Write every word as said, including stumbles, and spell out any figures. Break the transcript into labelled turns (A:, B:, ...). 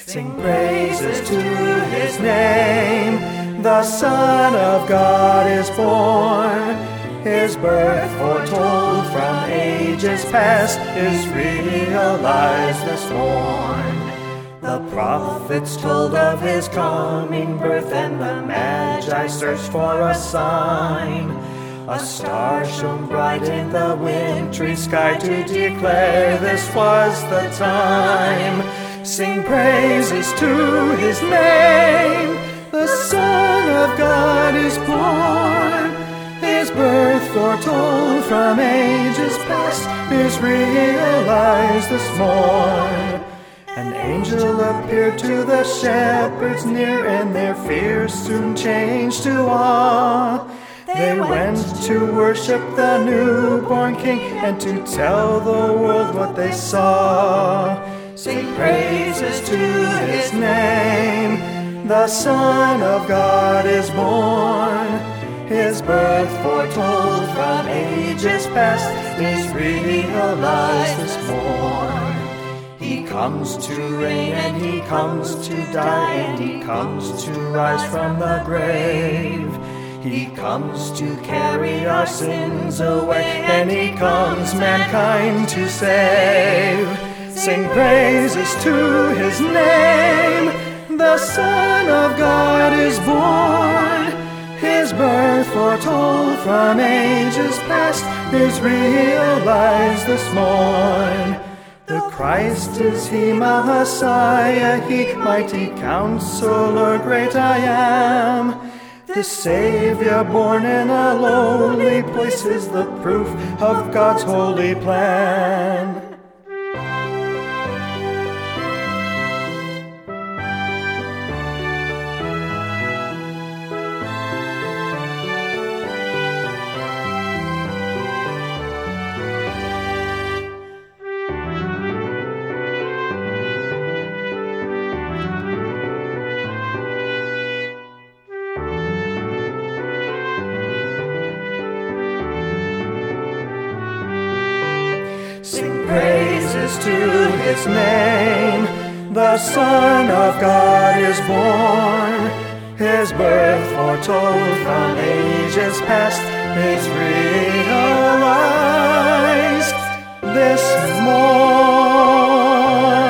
A: Sing praises to his name. The Son of God is born. His birth foretold from ages past is realized this morn. The prophets told of his coming birth, and the Magi searched for a sign. A star shone bright in the wintry sky to declare this was the time. Sing praises to his name. The Son of God is born. His birth foretold from ages past is realized this morn. An angel appeared to the shepherds near, and their fears soon changed to awe. They went to worship the newborn King and to tell the world what they saw. Sing praises to his name. The Son of God is born. His birth foretold from ages past is realized this morn. He comes to reign, and he comes to die, and he comes to rise from the grave. He comes to carry our sins away, and he comes mankind to save. Sing praises to his name. The Son of God is born. His birth foretold from ages past is realized this morn. The Christ is he, Messiah, he, mighty Counselor, great I am. The Savior born in a lowly place is the proof of God's holy plan. Sing praises to his name. The Son of God is born. His birth foretold from ages past is realized this morn.